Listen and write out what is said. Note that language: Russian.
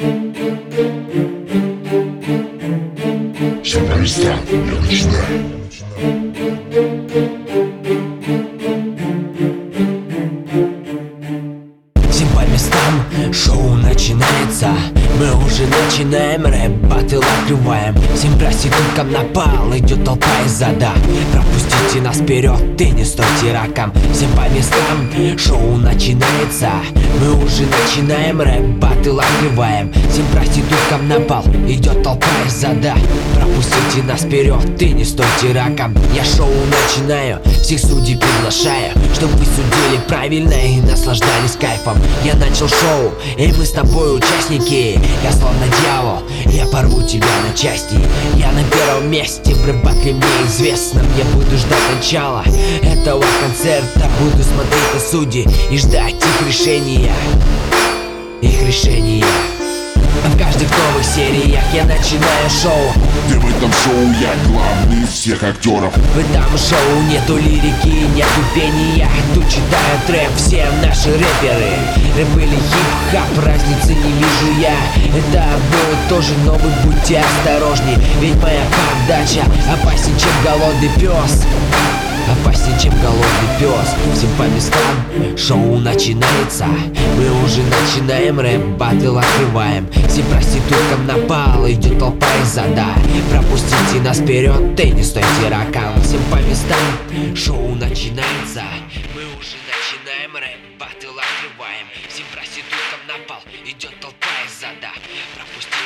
Все по местам, я начинаю. Всем по местам, шоу начинается. Мы уже начинаем, рэп-баттл открываем. Всем проституткам напал, идет толпа из зада. Пропустите нас вперед, ты не стойте раком. Всем по местам, шоу начинается. Мы уже начинаем, рэп-баттл открываем. Всем проституткам напал, идет толпа из зада. Пропустите нас вперед, ты не стойте раком. Я шоу начинаю, всех судей приглашаю, чтобы вы судили правильно и наслаждались кайфом. Я начал шоу, и мы с тобой участники. Я словно дьявол, я порву тебя на части. Я на первом месте, в рэп-батле мне известно. Я буду ждать начала этого концерта. Буду смотреть на судей и ждать их решения. Их решения. В каждых новых сериях я начинаю шоу. Где в этом шоу я главный из всех актеров. В этом шоу нету лирики, нету пения. Тут читают рэп все наши рэперы. Рэп или хип-хап, разницы не вижу я. Это будет тоже новый, будьте осторожней. Ведь моя подача опаснее, чем голодный пес. Опаснее, чем голодный пес. Всем по местам, шоу начинается. Мы уже начинаем, рэп-баттл открываем. Всем проституткам напал, идет толпа из зада. Пропустите нас вперед, ты не стойте раком. Всем по местам, шоу начинается. Мы уже начинаем, рэп-баттл открываем. Всем проституткам напал, идет толпа из зада. Пропустите